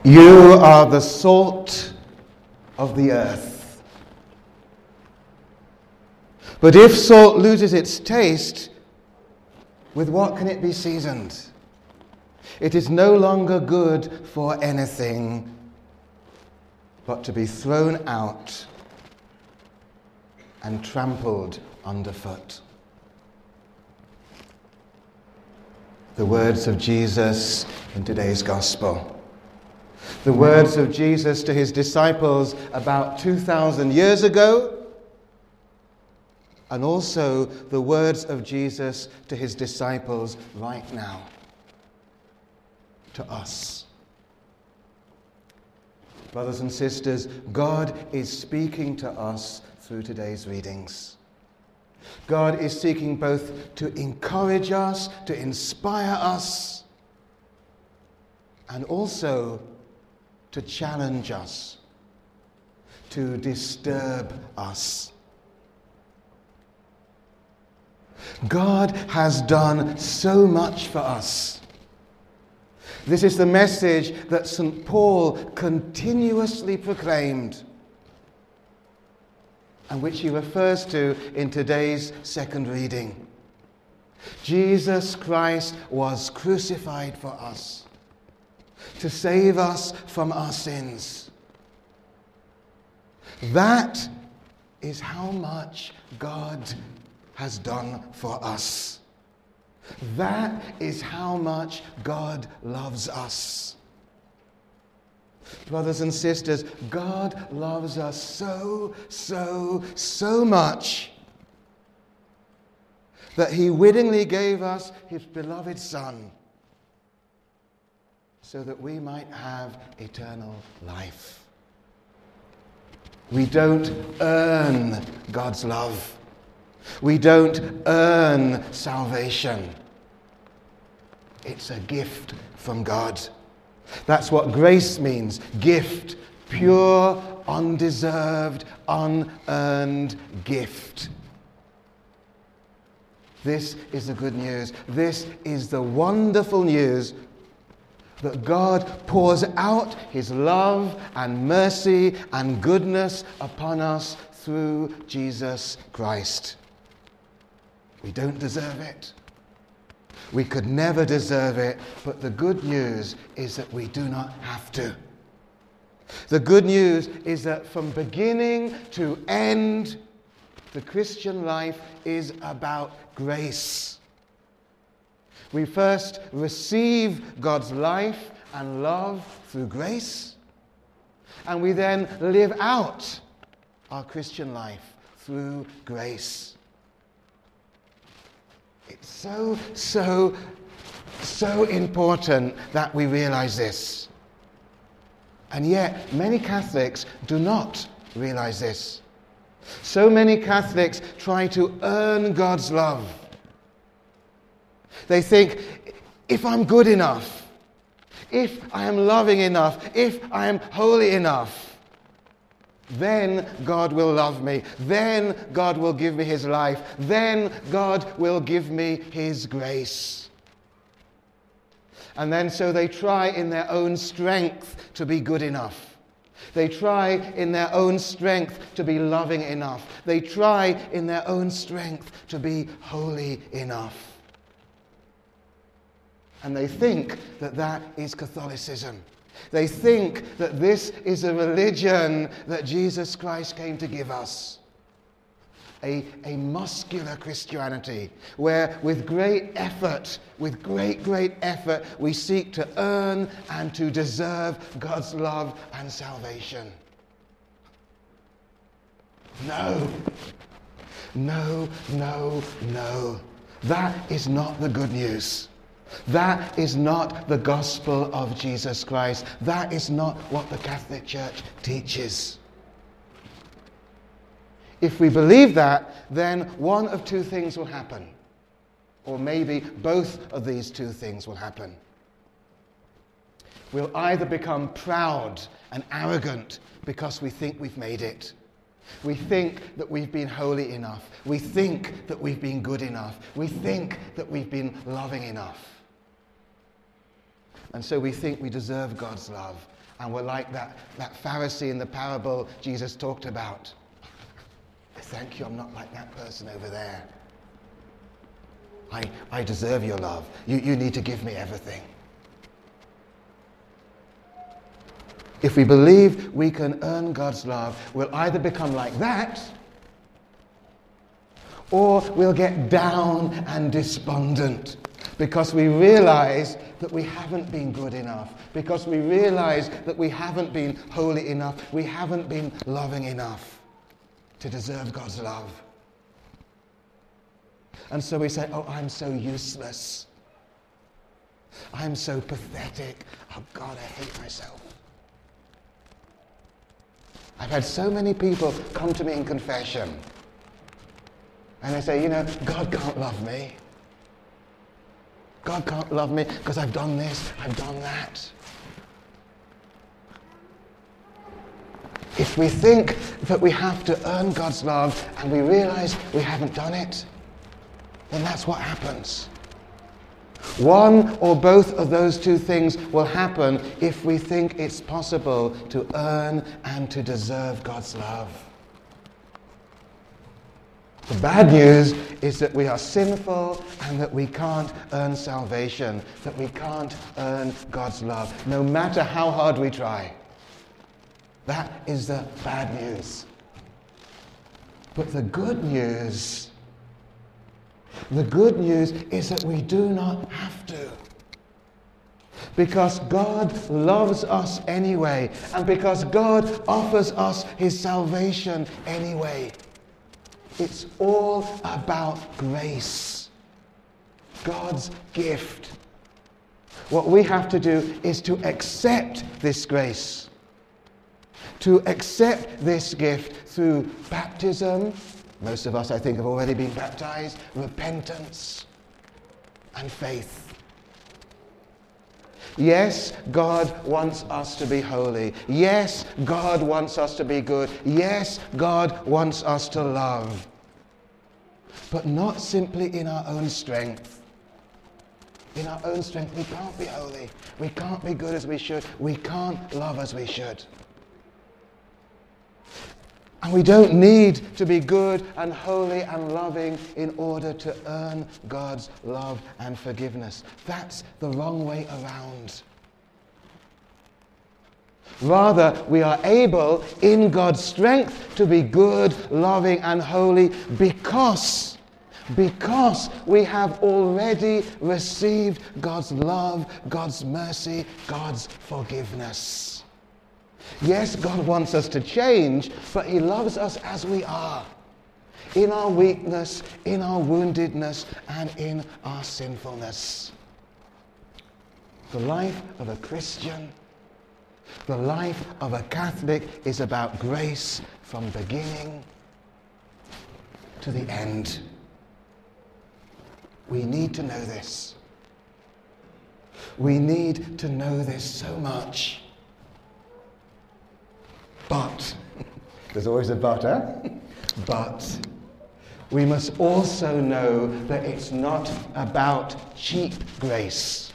You are the salt of the earth. But if salt loses its taste, with what can it be seasoned? It is no longer good for anything but to be thrown out and trampled underfoot. The words of Jesus in today's gospel. The words of Jesus to his disciples about 2,000 years ago, and also the words of Jesus to his disciples right now, to us. Brothers and sisters, God is speaking to us through today's readings. God is seeking both to encourage us, to inspire us, and also to challenge us, to disturb us. God has done so much for us. This is the message that St. Paul continuously proclaimed, and which he refers to in today's second reading. Jesus Christ was crucified for us, to save us from our sins. That is how much God has done for us. That is how much God loves us. Brothers and sisters, God loves us so much that he willingly gave us his beloved Son so that we might have eternal life. We don't earn God's love. We don't earn salvation. It's a gift from God. That's what grace means. Gift. Pure, undeserved, unearned gift. This is the good news. This is the wonderful news that God pours out his love and mercy and goodness upon us through Jesus Christ. We don't deserve it. We could never deserve it, but the good news is that we do not have to. The good news is that from beginning to end, the Christian life is about grace. We first receive God's life and love through grace, and we then live out our Christian life through grace. It's so important that we realize this. And yet, many Catholics do not realize this. So many Catholics try to earn God's love. They think, if I'm good enough, if I am loving enough, if I am holy enough, then God will love me. Then God will give me his life. Then God will give me his grace. And then so they try in their own strength to be good enough. They try in their own strength to be loving enough. They try in their own strength to be holy enough. And they think that that is Catholicism. They think that this is a religion that Jesus Christ came to give us. A muscular Christianity, where with great effort, with great effort, we seek to earn and to deserve God's love and salvation. No. That is not the good news. That is not the gospel of Jesus Christ. That is not what the Catholic Church teaches. If we believe that, then one of two things will happen. Or maybe both of these two things will happen. We'll either become proud and arrogant because we think we've made it. We think that we've been holy enough. We think that we've been good enough. We think that we've been loving enough. And so we think we deserve God's love. And we're like that Pharisee in the parable Jesus talked about. Thank you, I'm not like that person over there. I deserve your love. You need to give me everything. If we believe we can earn God's love, we'll either become like that, or we'll get down and despondent because we realize that we haven't been good enough, because we realize that we haven't been holy enough, we haven't been loving enough to deserve God's love. And so we say, oh, I'm so useless. I'm so pathetic. Oh, God, I hate myself. I've had so many people come to me in confession. And they say, God can't love me. God can't love me because I've done this, I've done that. If we think that we have to earn God's love and we realize we haven't done it, then that's what happens. One or both of those two things will happen if we think it's possible to earn and to deserve God's love. The bad news is that we are sinful and that we can't earn salvation, that we can't earn God's love, no matter how hard we try. That is the bad news. But the good news is that we do not have to. Because God loves us anyway, and because God offers us his salvation anyway. It's all about grace. God's gift. What we have to do is to accept this grace. To accept this gift through baptism. Most of us, I think, have already been baptized. Repentance and faith. Yes, God wants us to be holy. Yes, God wants us to be good. Yes, God wants us to love. But not simply in our own strength. In our own strength, we can't be holy. We can't be good as we should. We can't love as we should. And we don't need to be good and holy and loving in order to earn God's love and forgiveness. That's the wrong way around. Rather, we are able, in God's strength, to be good, loving, and holy because we have already received God's love, God's mercy, God's forgiveness. Yes, God wants us to change, but he loves us as we are. In our weakness, in our woundedness, and in our sinfulness. The life of a Christian, the life of a Catholic is about grace from beginning to the end. We need to know this. We need to know this so much. But, there's always a but, But we must also know that it's not about cheap grace.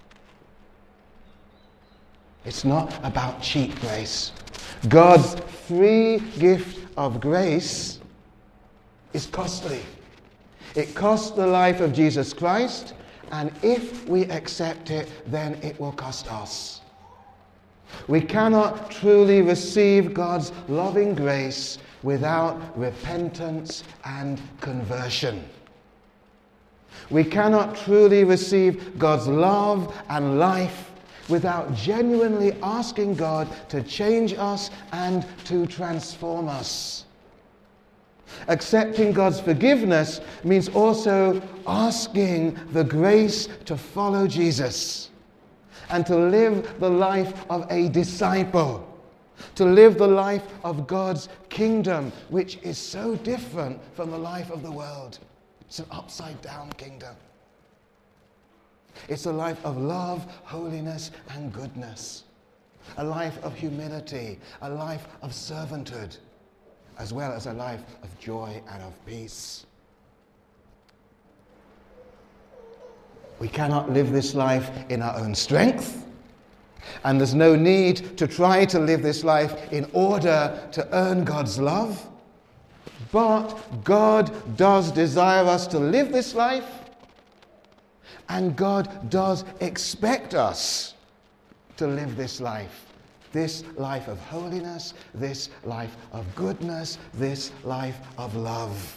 It's not about cheap grace. God's free gift of grace is costly. It costs the life of Jesus Christ, and if we accept it, then it will cost us. We cannot truly receive God's loving grace without repentance and conversion. We cannot truly receive God's love and life without genuinely asking God to change us and to transform us. Accepting God's forgiveness means also asking the grace to follow Jesus and to live the life of a disciple, to live the life of God's kingdom, which is so different from the life of the world. It's an upside-down kingdom. It's a life of love, holiness, and goodness. A life of humility, a life of servanthood, as well as a life of joy and of peace. We cannot live this life in our own strength, and there's no need to try to live this life in order to earn God's love. But God does desire us to live this life, and God does expect us to live this life of holiness, this life of goodness, this life of love.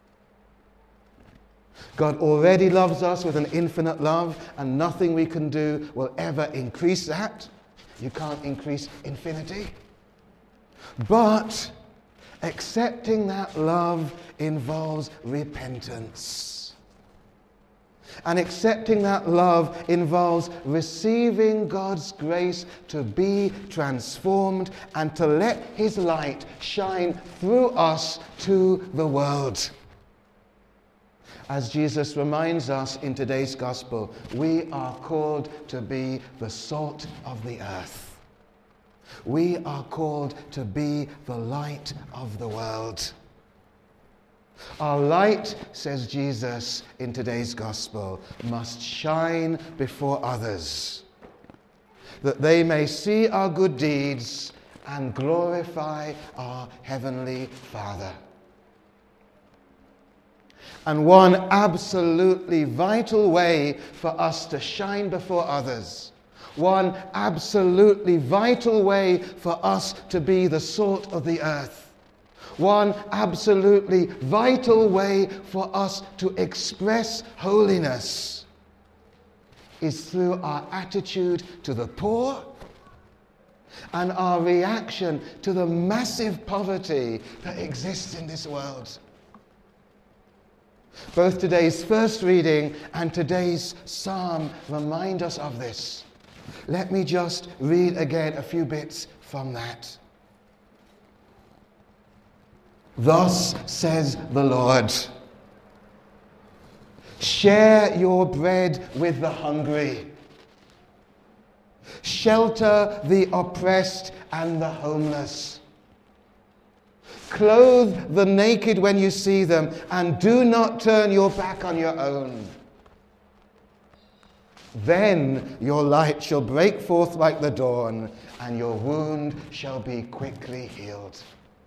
God already loves us with an infinite love, and nothing we can do will ever increase that. You can't increase infinity. But accepting that love involves repentance. And accepting that love involves receiving God's grace to be transformed and to let his light shine through us to the world. As Jesus reminds us in today's gospel, we are called to be the salt of the earth. We are called to be the light of the world. Our light, says Jesus in today's gospel, must shine before others, that they may see our good deeds and glorify our heavenly Father. And one absolutely vital way for us to shine before others, one absolutely vital way for us to be the salt of the earth, one absolutely vital way for us to express holiness is through our attitude to the poor and our reaction to the massive poverty that exists in this world. Both today's first reading and today's psalm remind us of this. Let me just read again a few bits from that. Thus says the Lord, share your bread with the hungry, shelter the oppressed and the homeless. Clothe the naked when you see them, and do not turn your back on your own. Then your light shall break forth like the dawn, and your wound shall be quickly healed.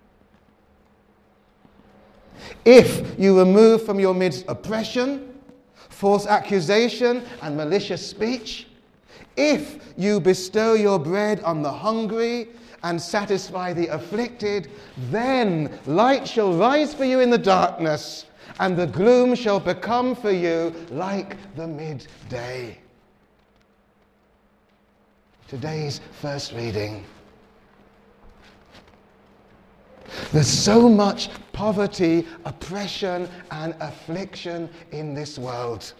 If you remove from your midst oppression, false accusation, and malicious speech, if you bestow your bread on the hungry and satisfy the afflicted, then light shall rise for you in the darkness, and the gloom shall become for you like the midday. Today's first reading. There's so much poverty, oppression, and affliction in this world.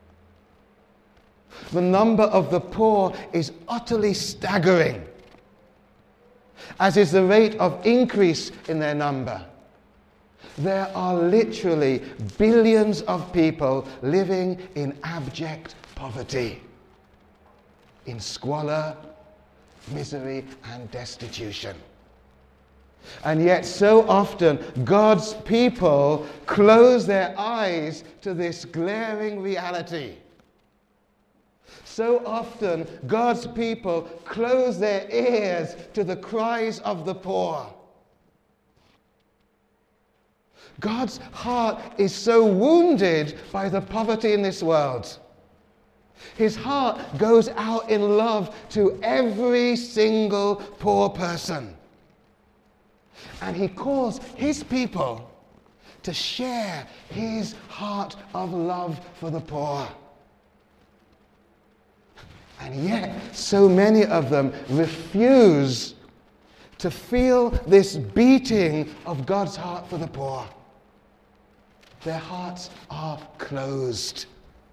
The number of the poor is utterly staggering, as is the rate of increase in their number. There are literally billions of people living in abject poverty, in squalor, misery, and destitution. And yet so often God's people close their eyes to this glaring reality. So often God's people close their ears to the cries of the poor. God's heart is so wounded by the poverty in this world. His heart goes out in love to every single poor person. And he calls his people to share his heart of love for the poor. And yet, so many of them refuse to feel this beating of God's heart for the poor. Their hearts are closed.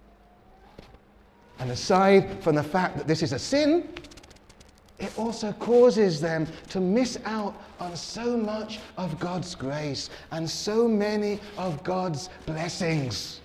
And aside from the fact that this is a sin, it also causes them to miss out on so much of God's grace and so many of God's blessings.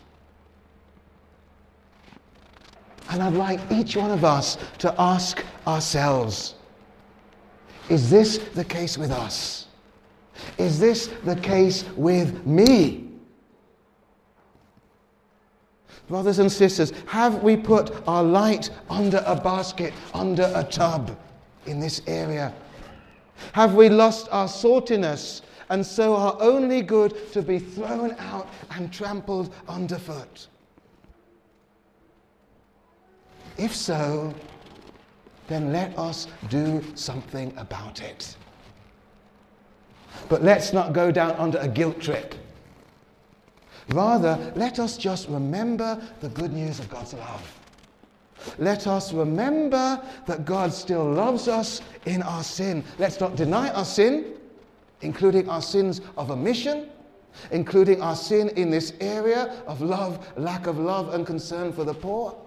And I'd like each one of us to ask ourselves, is this the case with us? Is this the case with me? Brothers and sisters, have we put our light under a basket, under a tub in this area? Have we lost our saltiness and so are only good to be thrown out and trampled underfoot? If so, then let us do something about it. But let's not go down under a guilt trip. Rather, let us just remember the good news of God's love. Let us remember that God still loves us in our sin. Let's not deny our sin, including our sins of omission, including our sin in this area of love, lack of love and concern for the poor.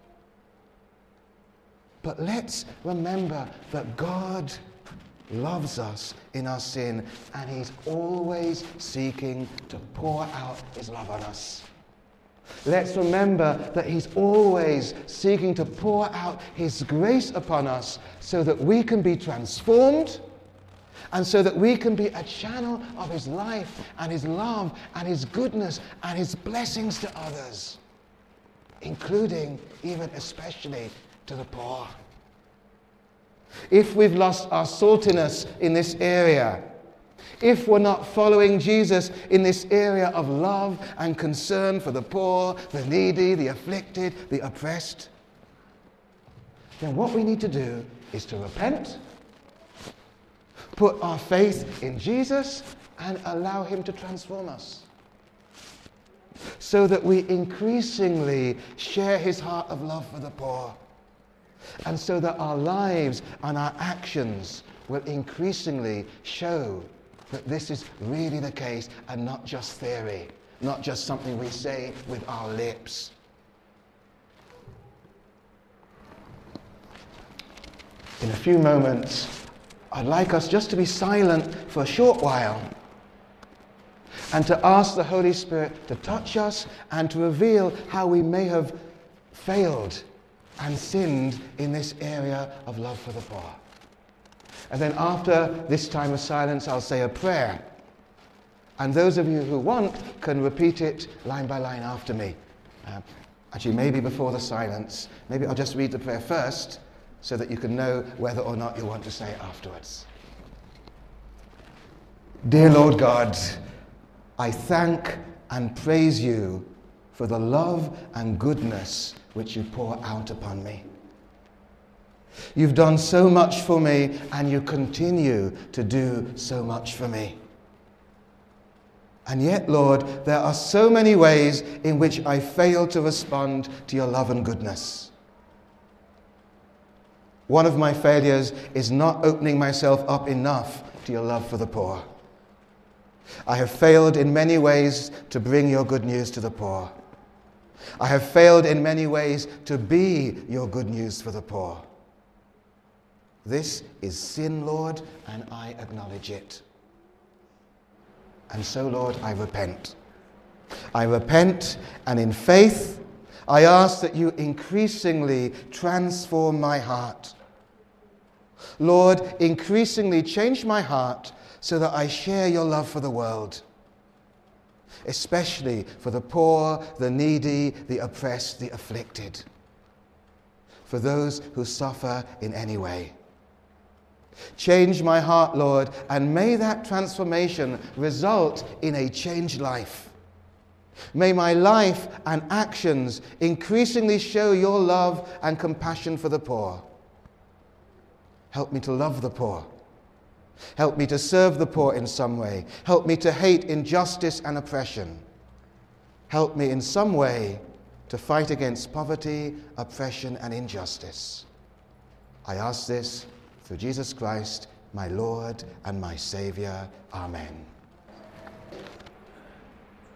But let's remember that God loves us in our sin, and he's always seeking to pour out his love on us. Let's remember that he's always seeking to pour out his grace upon us so that we can be transformed and so that we can be a channel of his life and his love and his goodness and his blessings to others, including, even especially, to the poor. If we've lost our saltiness in this area, if we're not following Jesus in this area of love and concern for the poor, the needy, the afflicted, the oppressed, then what we need to do is to repent, put our faith in Jesus, and allow him to transform us, so that we increasingly share his heart of love for the poor, and so that our lives and our actions will increasingly show that this is really the case and not just theory, not just something we say with our lips. In a few moments, I'd like us just to be silent for a short while and to ask the Holy Spirit to touch us and to reveal how we may have failed and sinned in this area of love for the poor. And then after this time of silence, I'll say a prayer. And those of you who want can repeat it line by line after me. Actually, maybe before the silence. Maybe I'll just read the prayer first so that you can know whether or not you want to say it afterwards. Dear Lord God, I thank and praise you for the love and goodness which you pour out upon me. You've done so much for me, and you continue to do so much for me. And yet, Lord, there are so many ways in which I fail to respond to your love and goodness. One of my failures is not opening myself up enough to your love for the poor. I have failed in many ways to bring your good news to the poor. I have failed in many ways to be your good news for the poor. This is sin, Lord, and I acknowledge it. And so, Lord, I repent. I repent, and in faith, I ask that you increasingly transform my heart. Lord, increasingly change my heart so that I share your love for the world, especially for the poor, the needy, the oppressed, the afflicted, for those who suffer in any way. Change my heart, Lord, and may that transformation result in a changed life. May my life and actions increasingly show your love and compassion for the poor. Help me to love the poor. Help me to serve the poor in some way. Help me to hate injustice and oppression. Help me in some way to fight against poverty, oppression, and injustice. I ask this through Jesus Christ, my Lord and my Savior. Amen.